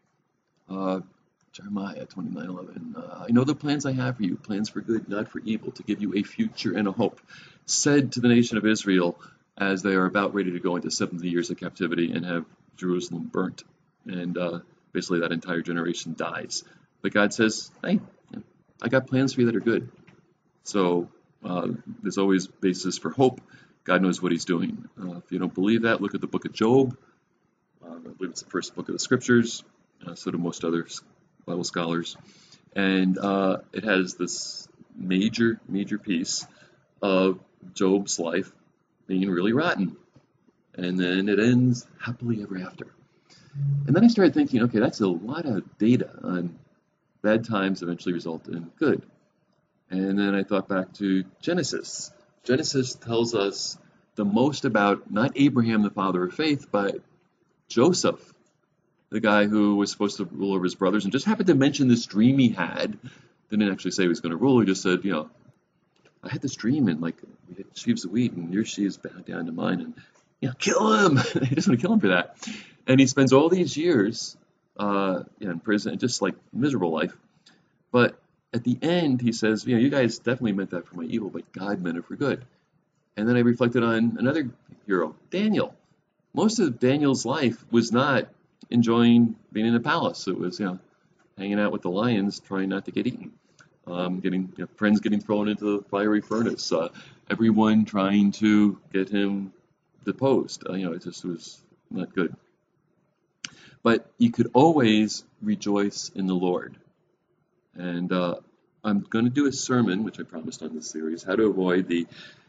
Jeremiah 29:11. I know the plans I have for you, plans for good, not for evil, to give you a future and a hope. Said to the nation of Israel as they are about ready to go into 70 years of captivity and have Jerusalem burnt. And basically that entire generation dies. But God says, hey, I got plans for you that are good. So there's always basis for hope. God knows what he's doing. If you don't believe that, look at the book of Job. I believe it's the first book of the scriptures. So do most other Bible scholars. And it has this major piece of Job's life being really rotten. And then it ends happily ever after. And then I started thinking, okay, that's a lot of data on bad times eventually result in good. And then I thought back to Genesis. Genesis tells us the most about not Abraham, the father of faith, but Joseph, the guy who was supposed to rule over his brothers and just happened to mention this dream he had. Didn't actually say he was going to rule. He just said, I had this dream and like we had sheaves of wheat and your sheaves bowed down to mine and kill him. He just want to kill him for that. And he spends all these years in prison, just like miserable life. But at the end, he says, you guys definitely meant that for my evil, but God meant it for good. And then I reflected on another hero, Daniel. Most of Daniel's life was not enjoying being in the palace. It was, hanging out with the lions, trying not to get eaten. Friends getting thrown into the fiery furnace. Everyone trying to get him deposed. It just was not good. But you could always rejoice in the Lord. And I'm going to do a sermon, which I promised on this series, how to avoid the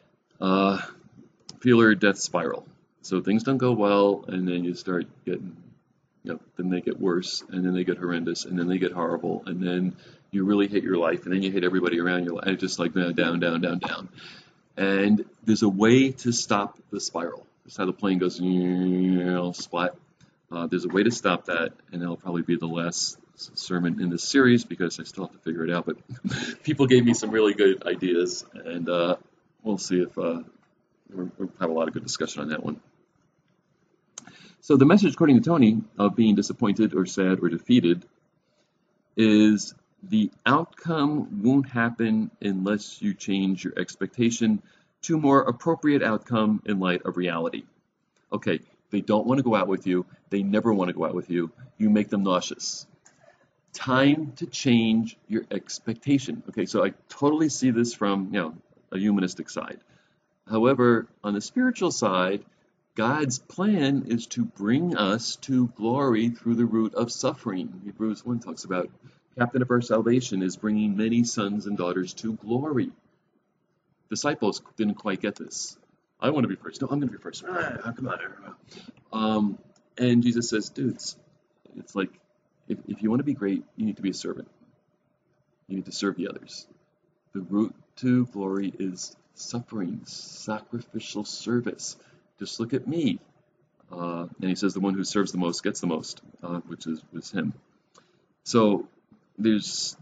feeler death spiral. So things don't go well, and then you start getting, then they get worse, and then they get horrendous, and then they get horrible, and then you really hate your life, and then you hate everybody around you, and it's just like down. And there's a way to stop the spiral. That's how the plane goes, splat. There's a way to stop that, and that'll probably be the last sermon in this series because I still have to figure it out. But people gave me some really good ideas, and we'll see if we'll have a lot of good discussion on that one. So the message, according to Tony, of being disappointed or sad or defeated is the outcome won't happen unless you change your expectation to more appropriate outcome in light of reality. Okay, they don't want to go out with you. They never want to go out with you. You make them nauseous. Time to change your expectation. Okay, so I totally see this from, a humanistic side. However, on the spiritual side, God's plan is to bring us to glory through the root of suffering. Hebrews 1 talks about captain of our salvation is bringing many sons and daughters to glory. Disciples didn't quite get this. I want to be first. No, I'm going to be first. Come on. And Jesus says, dudes, it's like, if you want to be great, you need to be a servant. You need to serve the others. The route to glory is suffering, sacrificial service. Just look at me. And he says the one who serves the most gets the most, which was him. So there's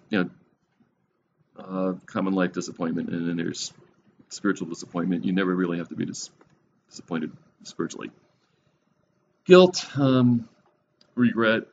common life disappointment, and then there's spiritual disappointment. You never really have to be disappointed spiritually. Guilt, regret,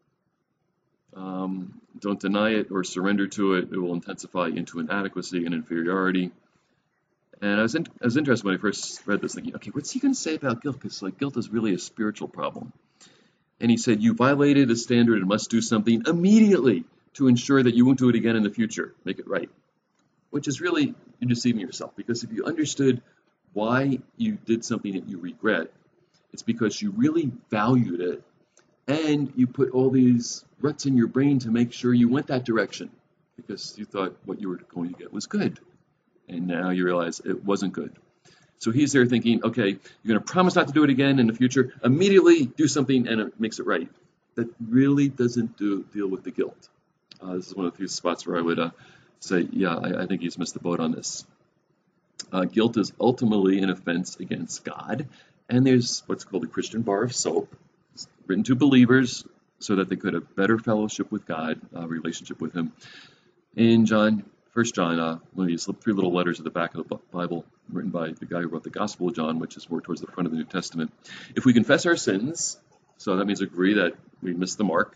don't deny it or surrender to it. It will intensify into inadequacy and inferiority. And I was interested when I first read this, thinking, okay, what's he going to say about guilt? Because guilt is really a spiritual problem. And he said, you violated a standard and must do something immediately to ensure that you won't do it again in the future. Make it right. Which is really, you're deceiving yourself. Because if you understood why you did something that you regret, it's because you really valued it. And you put all these ruts in your brain to make sure you went that direction. Because you thought what you were going to get was good. And now you realize it wasn't good. So he's there thinking, okay, you're going to promise not to do it again in the future. Immediately do something and it makes it right. That really doesn't deal with the guilt. This is one of the few spots where I would say, yeah, I think he's missed the boat on this. Guilt is ultimately an offense against God. And there's what's called the Christian bar of soap. It's written to believers so that they could have better fellowship with God, relationship with him. In First John, one of these three little letters at the back of the Bible, written by the guy who wrote the Gospel of John, which is more towards the front of the New Testament. If we confess our sins, so that means agree that we missed the mark,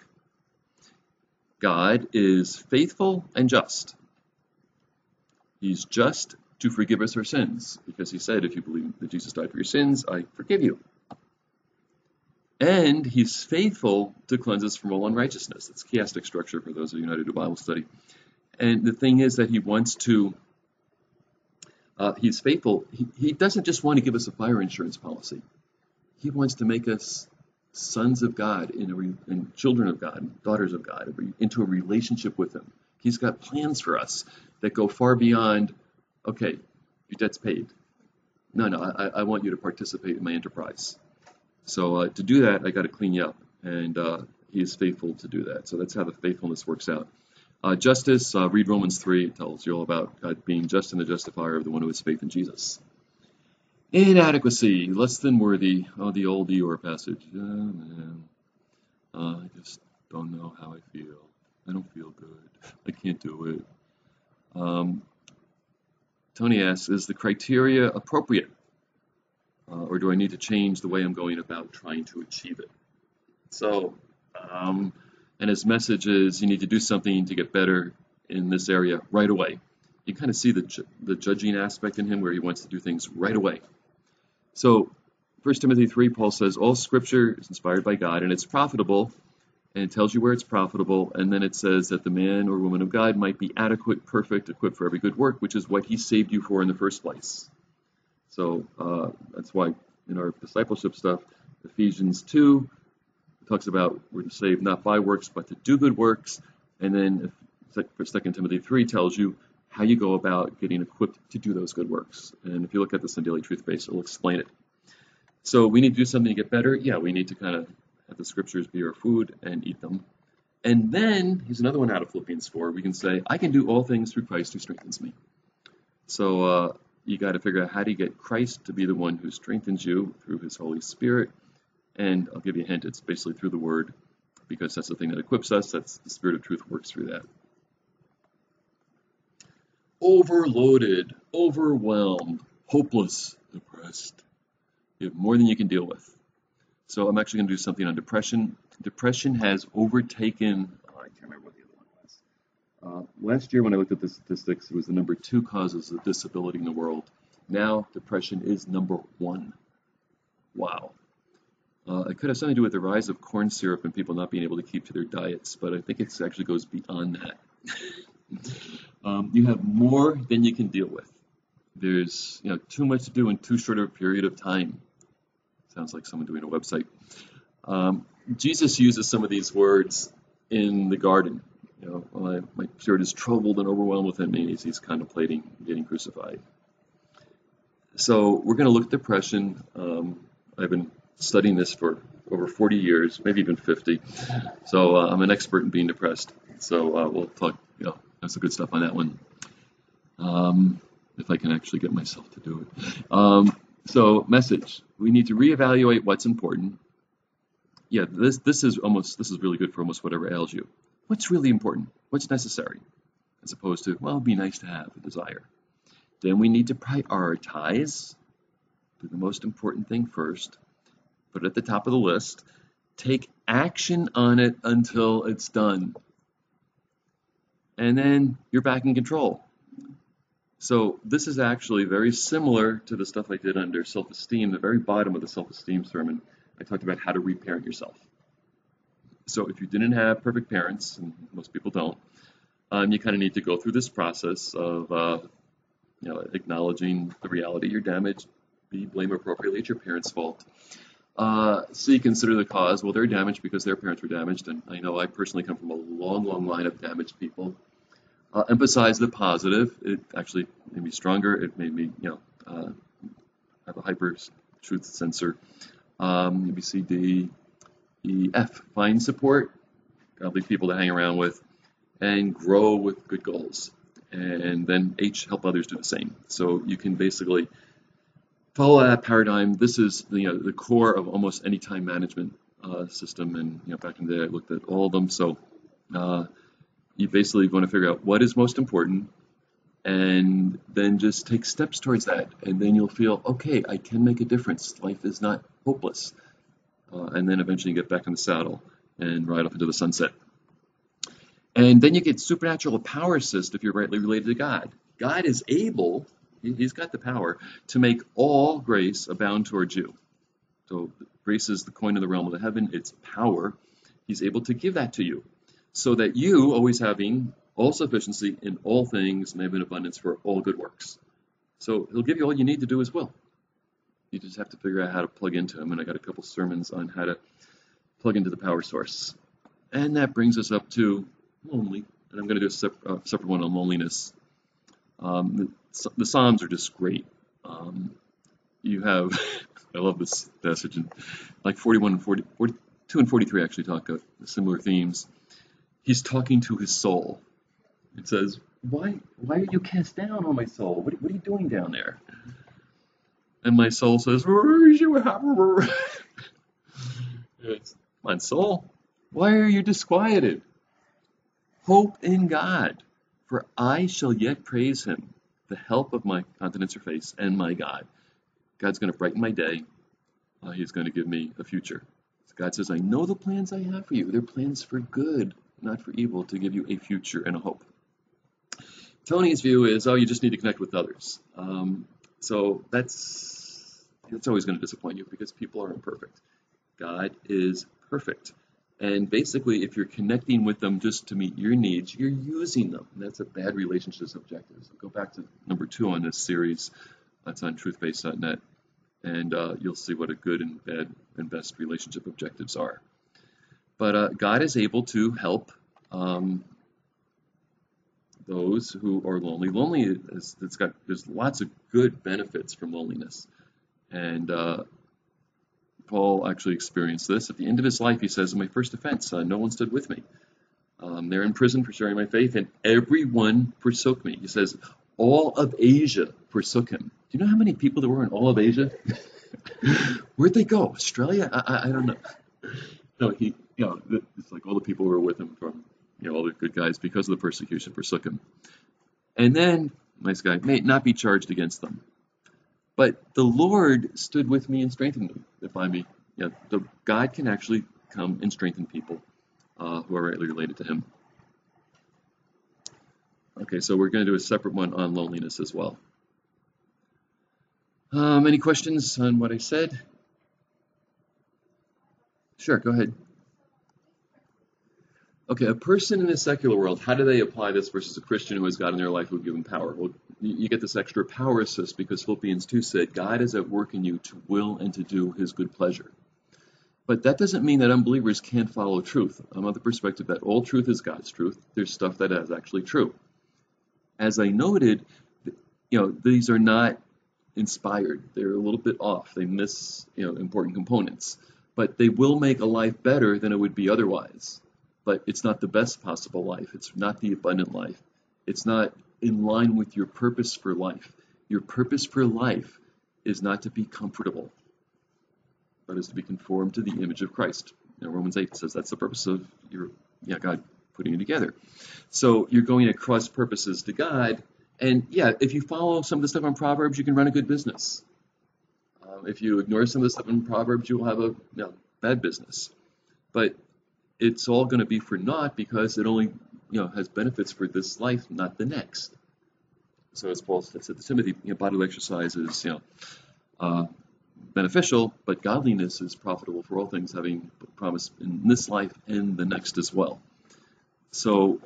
God is faithful and just. He's just to forgive us our sins, because he said, if you believe that Jesus died for your sins, I forgive you. And he's faithful to cleanse us from all unrighteousness. It's chiastic structure for those of you who know how to do Bible study. And the thing is that he wants to, he's faithful. He doesn't just want to give us a fire insurance policy. He wants to make us sons of God and children of God, daughters of God, into a relationship with him. He's got plans for us that go far beyond, okay, your debt's paid. No, I want you to participate in my enterprise. So to do that, I got to clean you up. And he is faithful to do that. So that's how the faithfulness works out. Justice, read Romans 3. It tells you all about God being just and the justifier of the one who has faith in Jesus. Inadequacy, less than worthy. Oh, the old Eeyore passage. Oh, man. I just don't know how I feel. I don't feel good. I can't do it. Tony asks, is the criteria appropriate? Or do I need to change the way I'm going about trying to achieve it? So, and his message is you need to do something to get better in this area right away. You kind of see the judging aspect in him where he wants to do things right away. So 1 Timothy 3, Paul says, all scripture is inspired by God and it's profitable, and it tells you where it's profitable, and then it says that the man or woman of God might be adequate, perfect, equipped for every good work, which is what he saved you for in the first place. So that's why in our discipleship stuff, Ephesians 2, talks about we're to save not by works, but to do good works. And then 2 Timothy 3 tells you how you go about getting equipped to do those good works. And if you look at this in Daily Truth Base, it'll explain it. So we need to do something to get better. Yeah, we need to kind of have the scriptures be our food and eat them. And then, here's another one out of Philippians 4. We can say, I can do all things through Christ who strengthens me. So you got to figure out how do you get Christ to be the one who strengthens you through his Holy Spirit. And I'll give you a hint, it's basically through the Word, because that's the thing that equips us. That's the Spirit of truth works through that. Overloaded, overwhelmed, hopeless, depressed. You have more than you can deal with. So I'm actually going to do something on depression. Depression has overtaken, I can't remember what the other one was. Last year when I looked at the statistics, it was the number 2 causes of disability in the world. Now depression is number 1. Wow. It could have something to do with the rise of corn syrup and people not being able to keep to their diets, but I think it actually goes beyond that. You have more than you can deal with. There's too much to do in too short of a period of time. Sounds like someone doing a website. Jesus uses some of these words in the garden. My spirit is troubled and overwhelmed within me as he's contemplating getting crucified. So we're going to look at depression. I've been studying this for over 40 years, maybe even 50. So I'm an expert in being depressed. So we'll talk, have some good stuff on that one. If I can actually get myself to do it. So message, we need to reevaluate what's important. Yeah, this is really good for almost whatever ails you. What's really important? What's necessary? As opposed to, well, it'd be nice to have a desire. Then we need to prioritize, do the most important thing first, put it at the top of the list, take action on it until it's done. And then you're back in control. So this is actually very similar to the stuff I did under self-esteem. The very bottom of the self-esteem sermon, I talked about how to reparent yourself. So if you didn't have perfect parents, and most people don't, you kind of need to go through this process of acknowledging the reality you're damaged, B, blame appropriately, it's your parents' fault. C, consider the cause. Well, they're damaged because their parents were damaged, and I know I personally come from a long, long line of damaged people. Emphasize the positive. It actually made me stronger. It made me, have a hyper truth sensor. Maybe C, D, E, F. Find support, godly people to hang around with, and grow with good goals. And then H, help others do the same. So you can basically follow that paradigm. This is the core of almost any time management system. And back in the day, I looked at all of them. So you basically want to figure out what is most important, and then just take steps towards that. And then you'll feel, okay, I can make a difference. Life is not hopeless. And then eventually you get back in the saddle and ride off into the sunset. And then you get supernatural power assist if you're rightly related to God. God is able, he's got the power, to make all grace abound towards you. So grace is the coin of the realm of the heaven. It's power. He's able to give that to you, so that you, always having all sufficiency in all things, may have an abundance for all good works. So he'll give you all you need to do as well. You just have to figure out how to plug into him. And I got a couple sermons on how to plug into the power source. And that brings us up to lonely. And I'm going to do a separate one on loneliness. The Psalms are just great. You have, I love this passage, in like 41 and 42 and 43 actually talk of similar themes. He's talking to his soul. It says, why are you cast down, oh my soul? What are you doing down there? And my soul says, come on, soul. Why are you disquieted? Hope in God, for I shall yet praise him, the help of my countenance or face, and my God. God's going to brighten my day. He's going to give me a future. So God says, I know the plans I have for you. They're plans for good, not for evil, to give you a future and a hope. Tony's view is, you just need to connect with others. So that's always going to disappoint you, because people are imperfect. God is perfect. And basically, if you're connecting with them just to meet your needs, you're using them. And that's a bad relationships objectives. Go back to number 2 on this series. That's on truthbase.net. And you'll see what a good and bad and best relationship objectives are. But God is able to help those who are lonely. Lonely there's lots of good benefits from loneliness. And Paul actually experienced this. At the end of his life, he says, in my first offense, no one stood with me. They're in prison for sharing my faith, and everyone forsook me. He says, all of Asia forsook him. Do you know how many people there were in all of Asia? Where'd they go? Australia? I don't know. No, it's like all the people who were with him from, all the good guys, because of the persecution, forsook him. And then, nice guy, may not be charged against them. But the Lord stood with me and strengthened me. God can actually come and strengthen people who are rightly related to him. Okay, so we're going to do a separate one on loneliness as well. Any questions on what I said? Sure, go ahead. Okay, a person in the secular world, how do they apply this versus a Christian who has God in their life who will give them power? Well, you get this extra power assist because Philippians 2 said, God is at work in you to will and to do his good pleasure. But that doesn't mean that unbelievers can't follow truth. I'm of the perspective that all truth is God's truth. There's stuff that is actually true. As I noted, these are not inspired. They're a little bit off. They miss, important components. But they will make a life better than it would be otherwise. But it's not the best possible life. It's not the abundant life. It's not in line with your purpose for life. Your purpose for life is not to be comfortable, but is to be conformed to the image of Christ. Romans 8 says that's the purpose of God putting you together. So you're going across purposes to God. And if you follow some of the stuff in Proverbs, you can run a good business. If you ignore some of the stuff in Proverbs, you will have a bad business. But it's all going to be for naught because it only has benefits for this life, not the next. So as Paul said to Timothy, bodily exercise is beneficial, but godliness is profitable for all things, having promise in this life and the next as well. So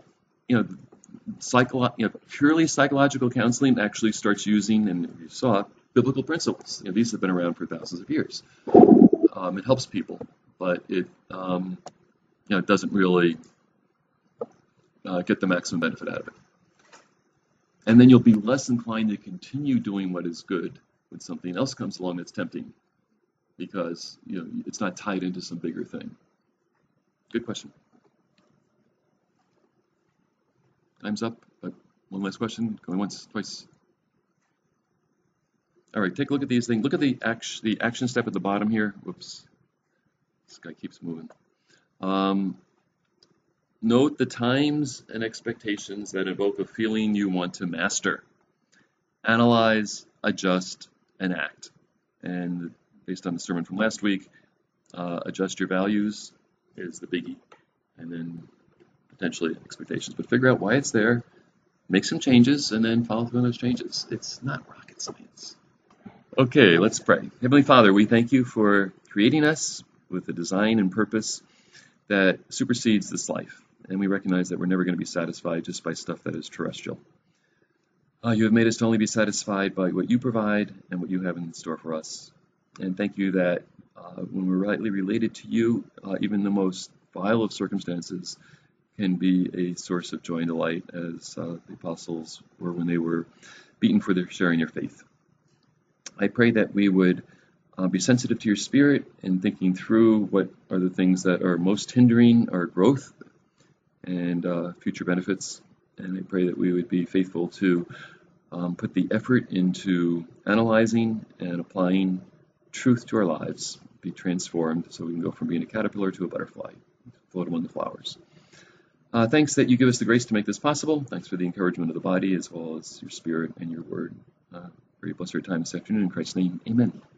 purely psychological counseling actually starts using, and you saw, biblical principles. These have been around for thousands of years. It helps people, but it doesn't really get the maximum benefit out of it. And then you'll be less inclined to continue doing what is good when something else comes along that's tempting, because it's not tied into some bigger thing. Good question. Time's up. One last question. Going once, twice. All right, take a look at these things. Look at the action step at the bottom here. Whoops. This guy keeps moving. Note the times and expectations that evoke a feeling you want to master. Analyze, adjust, and act. And based on the sermon from last week, adjust your values is the biggie. And then potentially expectations. But figure out why it's there, make some changes, and then follow through on those changes. It's not rocket science. Okay, let's pray. Heavenly Father, we thank you for creating us with a design and purpose that supersedes this life. And we recognize that we're never going to be satisfied just by stuff that is terrestrial. You have made us to only be satisfied by what you provide and what you have in store for us. And thank you that when we're rightly related to you, even the most vile of circumstances can be a source of joy and delight, as the apostles were when they were beaten for their sharing their faith. I pray that we would be sensitive to your spirit and thinking through what are the things that are most hindering our growth and future benefits. And I pray that we would be faithful to put the effort into analyzing and applying truth to our lives, be transformed so we can go from being a caterpillar to a butterfly, float among the flowers. Thanks that you give us the grace to make this possible. Thanks for the encouragement of the body as well as your spirit and your word. Pray you bless our time this afternoon. In Christ's name, amen.